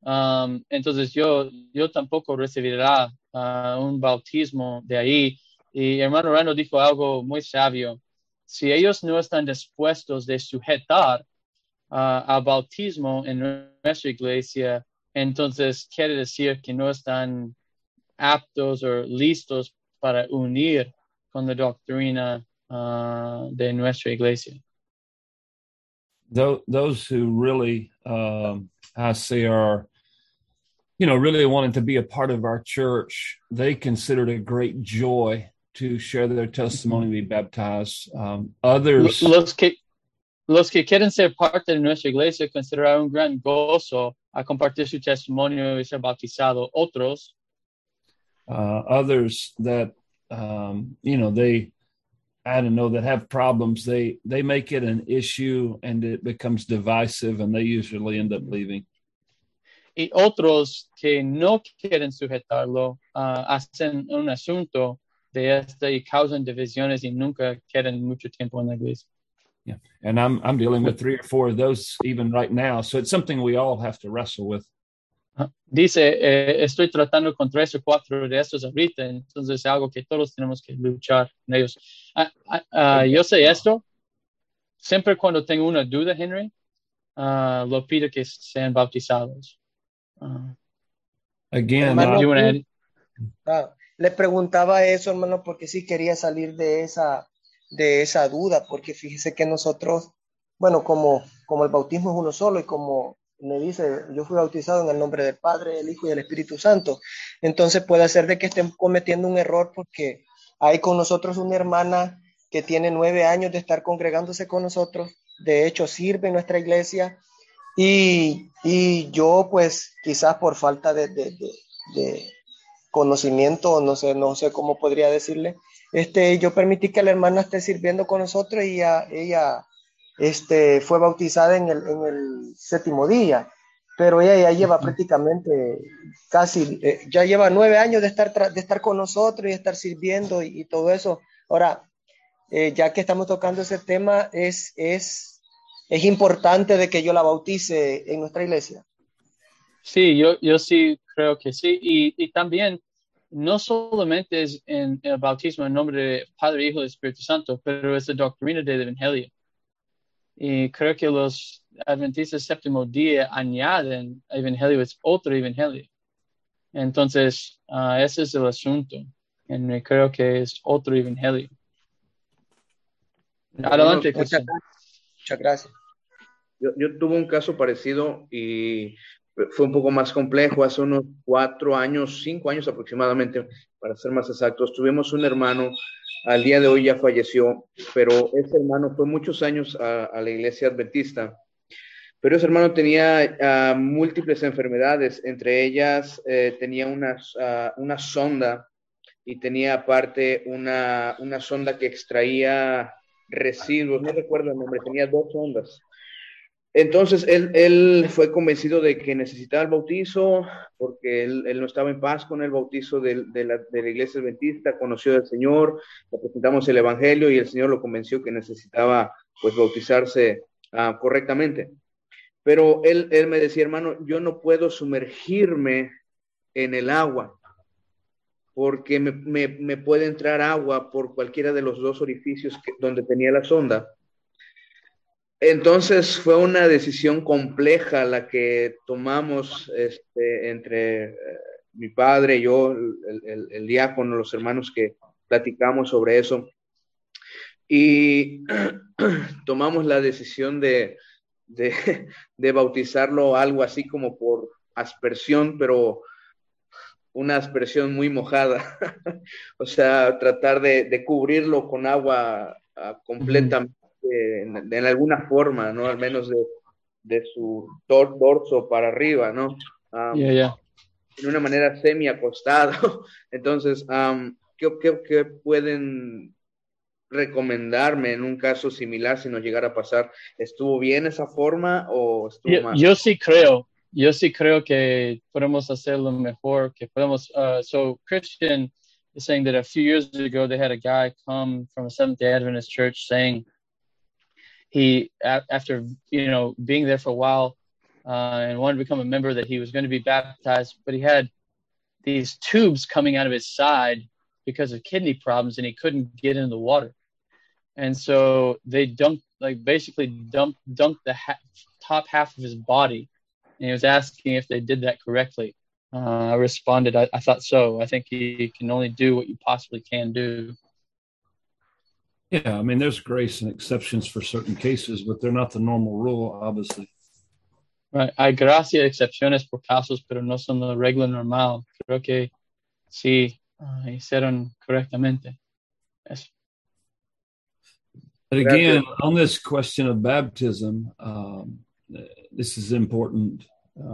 yo tampoco recibirá un bautismo de ahí. Y hermano Rando dijo algo muy sabio. Si ellos no están dispuestos de sujetar al bautismo en nuestra iglesia, entonces quiere decir que no están aptos o listos para unir con la doctrina de nuestra iglesia. Those who really, I say, are, really wanting to be a part of our church, they consider it a great joy to share their testimony, be baptized. Others, los que quieren ser parte de nuestra iglesia consideran un gran gozo a compartir su testimonio y ser bautizado. Otros, others that they, I don't know, that have problems, they make it an issue and it becomes divisive, and they usually end up leaving. Y otros que no quieren sujetarlo hacen un asunto de esto y causan divisiones y nunca quedan mucho tiempo en la iglesia. Yeah, and I'm dealing with 3 or 4 of those even right now, so it's something we all have to wrestle with. Dice, estoy tratando con 3 o 4 de estos ahorita, entonces es algo que todos tenemos que luchar con ellos. Yo sé esto, siempre cuando tengo una duda, Henry, lo pido que sean bautizados. Again, hermano, le preguntaba eso, hermano, porque sí quería salir de esa duda, porque fíjese que nosotros, bueno, como el bautismo es uno solo y como me dice, yo fui bautizado en el nombre del Padre, del Hijo y del Espíritu Santo, entonces puede ser de que estén cometiendo un error, porque hay con nosotros una hermana que tiene 9 años de estar congregándose con nosotros, de hecho sirve en nuestra iglesia, y yo pues quizás por falta de conocimiento, no sé cómo podría decirle, yo permití que la hermana esté sirviendo con nosotros y ella fue bautizada en el 7º día, pero ella ya lleva prácticamente casi, ya lleva 9 años de estar con nosotros y estar sirviendo y todo eso. Ahora, ya que estamos tocando ese tema, es importante de que yo la bautice en nuestra iglesia. Sí, yo sí creo que sí, y también no solamente es en el bautismo en nombre de Padre, Hijo y Espíritu Santo, pero es la doctrina del Evangelio. Y creo que los adventistas séptimo día añaden Evangelio, es otro Evangelio. Entonces, ese es el asunto. Y creo que es otro Evangelio. Adelante, Cristian. Muchas gracias. Yo tuve un caso parecido y fue un poco más complejo. Hace unos 5 años aproximadamente, para ser más exactos, tuvimos un hermano, al día de hoy ya falleció, pero ese hermano fue muchos años a la iglesia adventista, pero ese hermano tenía múltiples enfermedades, entre ellas tenía una sonda y tenía aparte una sonda que extraía residuos, no recuerdo el nombre, tenía 2 sondas. Entonces él fue convencido de que necesitaba el bautizo porque él no estaba en paz con el bautizo de la iglesia adventista, conoció al Señor, le presentamos el evangelio y el Señor lo convenció que necesitaba pues bautizarse correctamente. Pero él me decía, hermano, yo no puedo sumergirme en el agua porque me puede entrar agua por cualquiera de los dos orificios donde tenía la sonda. Entonces fue una decisión compleja la que tomamos entre mi padre, yo, el diácono, los hermanos que platicamos sobre eso. Y tomamos la decisión de bautizarlo algo así como por aspersión, pero una aspersión muy mojada. O sea, tratar de cubrirlo con agua completamente. En alguna forma, ¿no? Al menos de su dorso para arriba, ¿no? En una manera semi-acostado. Entonces, ¿qué pueden recomendarme en un caso similar si nos llegara a pasar? ¿Estuvo bien esa forma o estuvo mal? Yo sí creo que podemos hacerlo mejor, que podemos, so Christian is saying that a few years ago they had a guy come from a Seventh-day Adventist church saying he, after, being there for a while and wanted to become a member, that he was going to be baptized, but he had these tubes coming out of his side because of kidney problems and he couldn't get in the water. And so they basically dumped the top half of his body. And he was asking if they did that correctly. I responded, I thought so. I think you can only do what you possibly can do. Yeah, I mean, there's grace and exceptions for certain cases, but they're not the normal rule, obviously. Right. Hay gracia y excepciones por casos, pero no son la regla normal. Creo que sí hicieron correctamente. Eso. But again, on this question of baptism, this is important.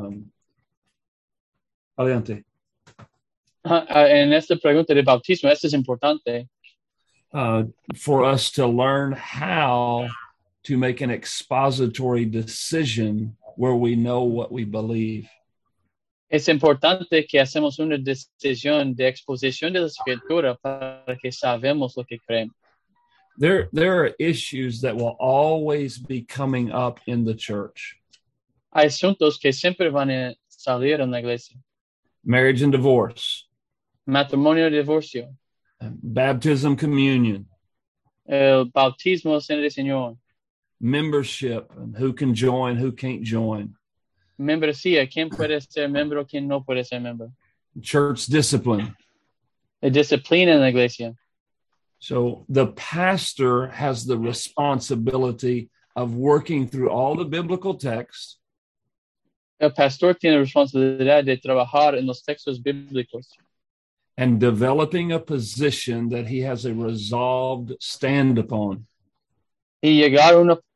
Adelante. En esta pregunta de bautismo, esto es importante. For us to learn how to make an expository decision where we know what we believe. Es importante que hacemos una decisión de exposición de la escritura para que sabemos lo que creemos. There are issues that will always be coming up in the church. Hay asuntos que siempre van a salir en la iglesia. Marriage and divorce. Matrimonio y divorcio. Baptism, communion. El bautismo, cena del Señor. Membership, and who can join, who can't join. Membresía, quién puede ser miembro, quién no puede ser miembro. Church discipline. La disciplina en la iglesia. So the pastor has the responsibility of working through all the biblical texts. El pastor tiene la responsabilidad de trabajar en los textos bíblicos. And developing a position that he has a resolved stand upon. Y llegar a una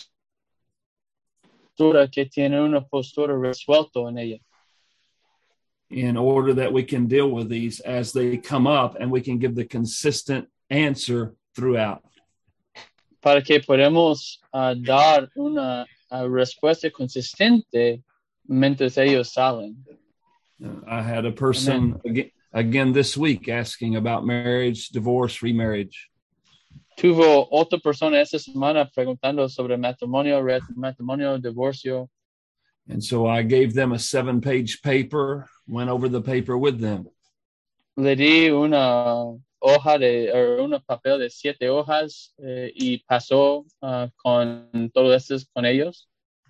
postura que tiene una postura resuelto en ella. In order that we can deal with these as they come up and we can give the consistent answer throughout. Para que podamos dar una respuesta consistente mientras ellos salen. I had a person again this week asking about marriage, divorce, remarriage. Tuvo otra persona esta semana preguntando sobre matrimonio, divorcio. And so I gave them a 7-page paper, went over the paper with them. Le di una papel de 7 hojas y pasó con todo esto con ellos.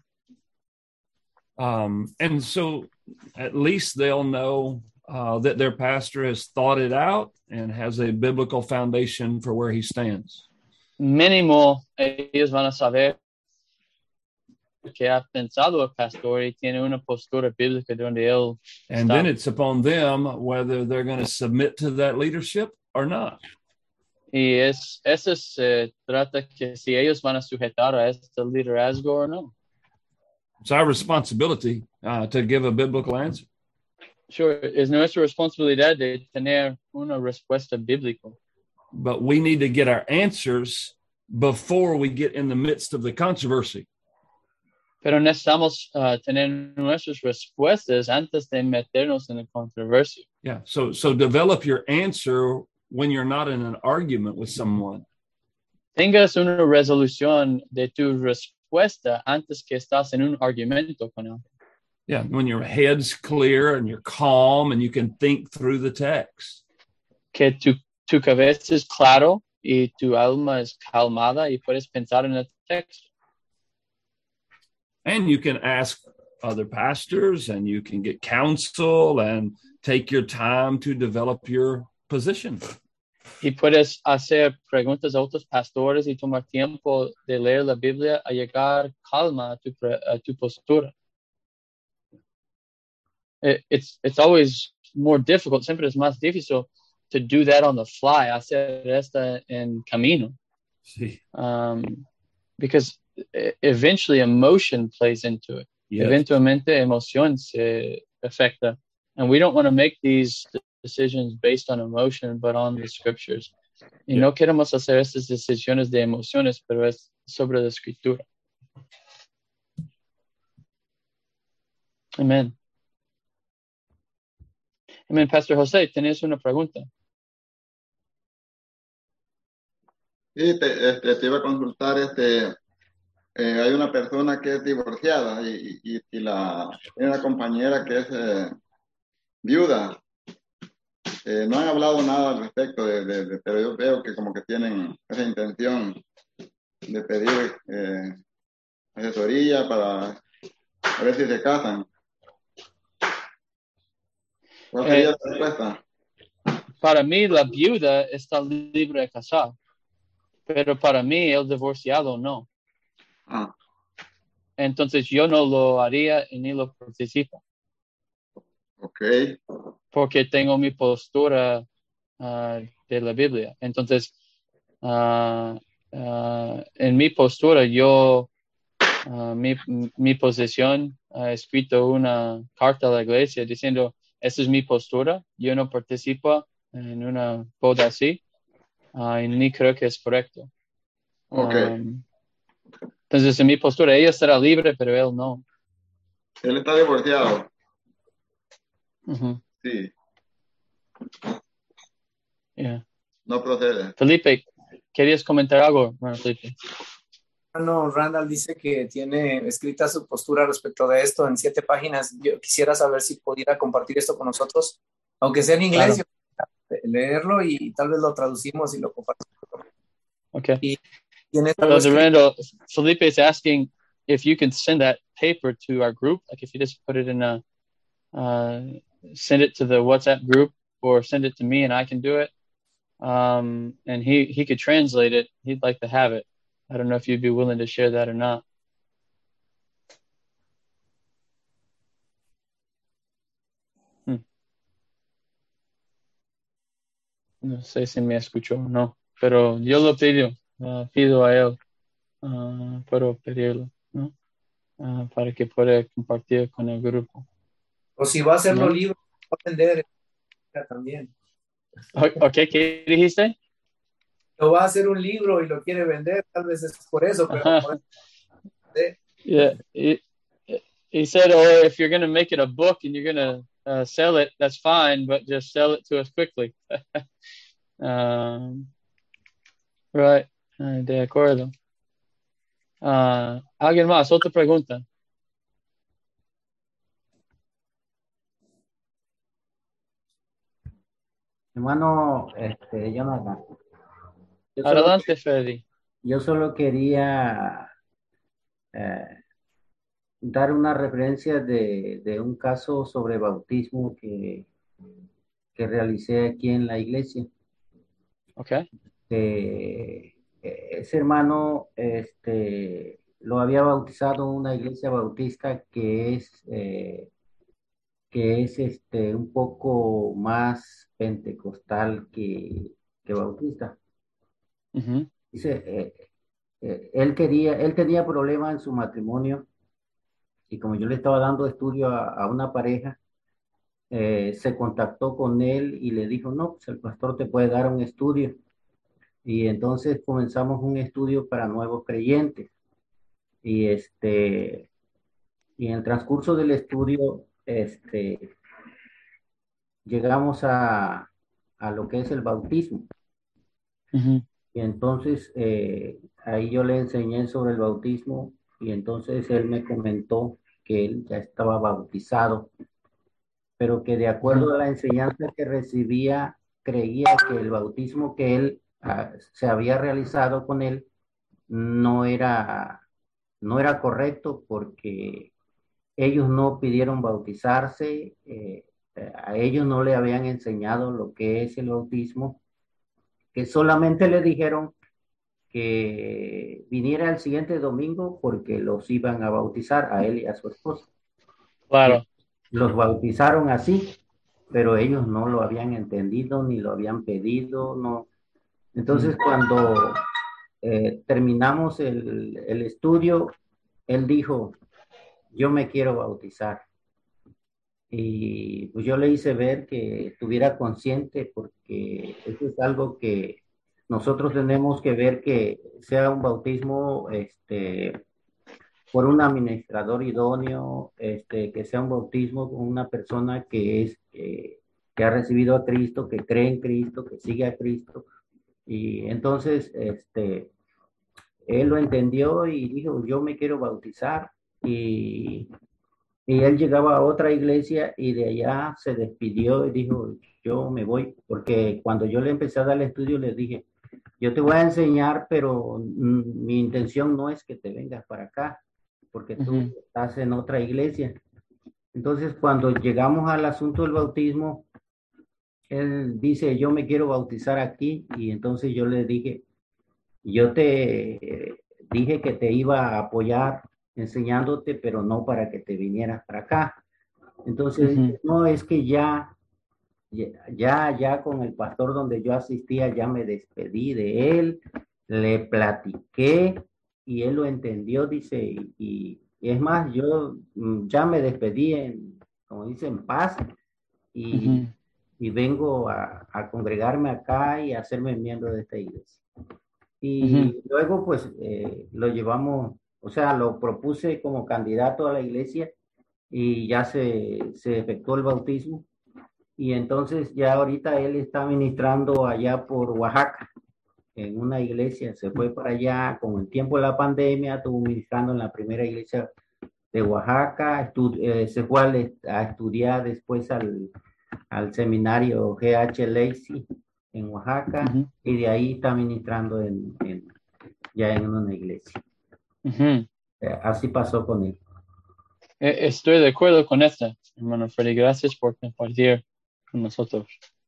And so at least they'll know that their pastor has thought it out and has a biblical foundation for where he stands. Mínimo, ellos van a saber que ha pensado el pastor y tiene una postura bíblica donde él and está. Then it's upon them whether they're going to submit to that leadership or not. Y eso se trata que si ellos van a sujetar a este liderazgo o no. It's our responsibility to give a biblical answer. Sure, es nuestra responsabilidad de tener una respuesta bíblica. But we need to get our answers before we get in the midst of the controversy. Pero necesitamos tener nuestras respuestas antes de meternos en la controversia. Yeah. So develop your answer when you're not in an argument with someone. Tengas una resolución de tu respuesta antes que estás en un argumento con él. Yeah. When your head's clear and you're calm and you can think through the text. Que tu cabeza es claro y tu alma es calmada y puedes pensar en el texto. And you can ask other pastors and you can get counsel and take your time to develop your position. Y puedes hacer preguntas a otros pastores y tomar tiempo de leer la Biblia a llegar calma a tu postura. It's always more difficult, siempre es más difícil to do that on the fly, hacer esta en camino. Sí. Because eventually emotion plays into it. Yes. Eventualmente emoción se afecta. And we don't want to make these decisions based on emotion, but on the scriptures. Y no queremos hacer estas decisiones de emociones, pero es sobre la escritura. Amén. Amén. Pastor José, ¿tenés una pregunta? Sí, te iba a consultar, hay una persona que es divorciada y hay una compañera que es viuda. No han hablado nada al respecto, pero yo veo que como que tienen esa intención de pedir asesoría para a ver si se casan. ¿Cuál sería la respuesta? Para mí, la viuda está libre de casar, pero para mí, el divorciado no. Ah. Entonces, yo no lo haría y ni lo participo. Okay. Porque tengo mi postura de la Biblia. Entonces, en mi postura, mi posición, he escrito una carta a la iglesia diciendo, esa es mi postura, yo no participo en una boda así, y ni creo que es correcto. Okay. Entonces, en mi postura, ella será libre, pero él no. Él está divorciado. Uh-huh. Sí. Yeah. No procede. Felipe, ¿querías comentar algo? Bueno, Felipe. No, Randall dice que tiene escrita su postura respecto de esto en 7 páginas. Yo quisiera saber si pudiera compartir esto con nosotros, aunque sea en inglés, claro. Leerlo y tal vez lo traducimos y lo compartimos. Okay. Randall, Felipe is asking if you can send that paper to our group, like if you just put it in send it to the WhatsApp group or send it to me and I can do it. And he could translate it. He'd like to have it. I don't know if you'd be willing to share that or not. No sé si me escuchó o no, pero yo lo pido a él, puedo pedirlo, ¿no? Para que pueda compartir con el grupo. O si va a hacerlo ¿no? Libre, va a vender también. Okay, ¿qué dijiste? Lo va a hacer un libro y lo quiere vender, tal vez es por eso, pero yeah, he said, oh, if you're going to make it a book and you're going to sell it, that's fine, but just sell it to us quickly. Right, de acuerdo. ¿Alguien más? Otra pregunta. Hermano, Jonathan. Adelante, Freddy. Yo solo quería dar una referencia de un caso sobre bautismo que realicé aquí en la iglesia. Okay. Ese hermano lo había bautizado en una iglesia bautista que es un poco más pentecostal que bautista. Uh-huh. Dice, él tenía problemas en su matrimonio y como yo le estaba dando estudio a una pareja, se contactó con él y le dijo, no, pues el pastor te puede dar un estudio. Y entonces comenzamos un estudio para nuevos creyentes. Y Y en el transcurso del estudio, llegamos a lo que es el bautismo. Ujú. Y entonces ahí yo le enseñé sobre el bautismo y entonces él me comentó que él ya estaba bautizado, pero que de acuerdo a la enseñanza que recibía, creía que el bautismo que él se había realizado con él no era, no era correcto porque ellos no pidieron bautizarse, a ellos no le habían enseñado lo que es el bautismo, que solamente le dijeron que viniera el siguiente domingo porque los iban a bautizar a él y a su esposa. Claro. Los bautizaron así, pero ellos no lo habían entendido ni lo habían pedido, no. Entonces, cuando terminamos el estudio, él dijo, yo me quiero bautizar. Y pues yo le hice ver que estuviera consciente porque eso es algo que nosotros tenemos que ver que sea un bautismo por un administrador idóneo, que sea un bautismo con una persona que ha recibido a Cristo, que cree en Cristo, que sigue a Cristo. Y entonces, él lo entendió y dijo, yo me quiero bautizar. Y él llegaba a otra iglesia y de allá se despidió y dijo, yo me voy, porque cuando yo le empecé a dar el estudio, le dije, yo te voy a enseñar, pero mi intención no es que te vengas para acá, porque tú estás en otra iglesia. Entonces, cuando llegamos al asunto del bautismo, él dice, yo me quiero bautizar aquí, y entonces yo le dije, yo te dije que te iba a apoyar enseñándote, pero no para que te vinieras para acá. Entonces, no, es que ya con el pastor donde yo asistía, ya me despedí de él, le platiqué y él lo entendió, dice, y es más, yo ya me despedí como dice, en paz y vengo a congregarme acá y a hacerme miembro de esta iglesia. Y luego pues lo llevamos, o sea, lo propuse como candidato a la iglesia y ya se efectuó el bautismo. Y entonces ya ahorita él está ministrando allá por Oaxaca, en una iglesia, se fue para allá con el tiempo de la pandemia, estuvo ministrando en la primera iglesia de Oaxaca, se fue a estudiar después al seminario G.H. Lacey en Oaxaca y de ahí está ministrando ya en una iglesia. Así pasó con él. Estoy de acuerdo con esta, hermano Freddy. Gracias por compartir con nosotros.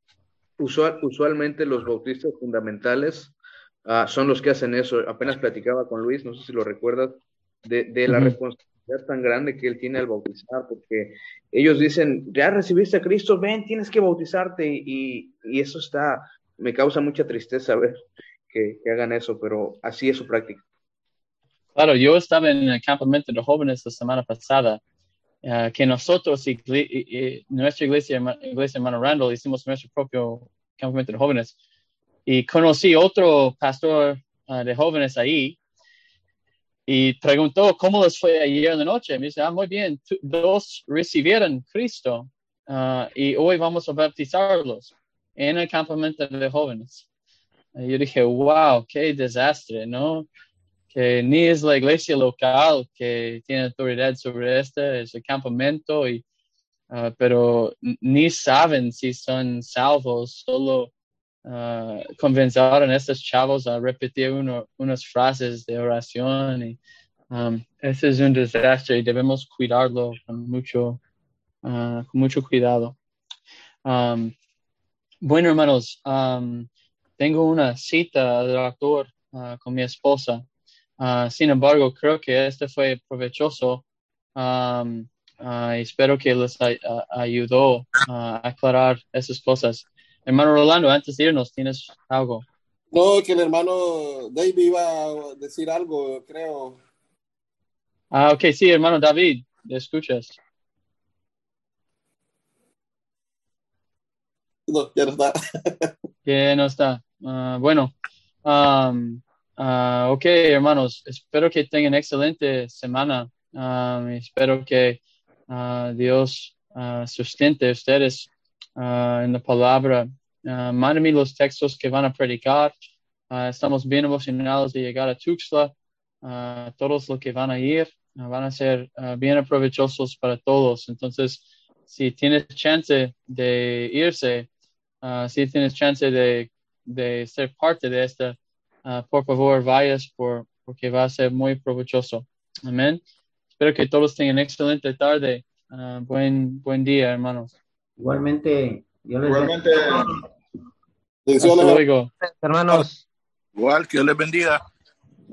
Usualmente los bautistas fundamentales son los que hacen eso. Apenas platicaba con Luis, no sé si lo recuerdas, de la responsabilidad tan grande que él tiene al bautizar, porque ellos dicen, ya recibiste a Cristo, ven, tienes que bautizarte, y eso me causa mucha tristeza ver que hagan eso, pero así es su práctica. Claro, yo estaba en el campamento de jóvenes la semana pasada, que nosotros, nuestra iglesia hermano Randall, hicimos nuestro propio campamento de jóvenes, y conocí otro pastor de jóvenes ahí, y preguntó cómo les fue ayer en la noche. Me dice, muy bien, dos recibieron Cristo, y hoy vamos a bautizarlos en el campamento de jóvenes. Y yo dije, wow, qué desastre, ¿no? Que ni es la iglesia local que tiene autoridad sobre es el campamento, pero ni saben si son salvos, solo convencieron a estos chavos a repetir unas frases de oración, y ese es un desastre y debemos cuidarlo con mucho cuidado. Bueno, hermanos, tengo una cita del doctor con mi esposa. Sin embargo, creo que este fue provechoso. Espero que les ayudó a aclarar esas cosas. Hermano Rolando, antes de irnos, ¿tienes algo? No, que el hermano David iba a decir algo, creo. Ok, sí, hermano David, ¿te escuchas? No, ya no está. Que no está. Bueno, ok, hermanos, espero que tengan excelente semana. Espero que Dios sustente a ustedes en la palabra. Mándenme los textos que van a predicar. Estamos bien emocionados de llegar a Tuxtla. Todos los que van a ir van a ser bien aprovechosos para todos. Entonces, si tienes chance de irse, si tienes chance de ser parte de esta, por favor, vayas porque va a ser muy provechoso. Amén. Espero que todos tengan excelente tarde. Buen día, hermanos. Igualmente, yo les Igualmente. Hasta luego. Hermanos. Igual, que Dios les bendiga.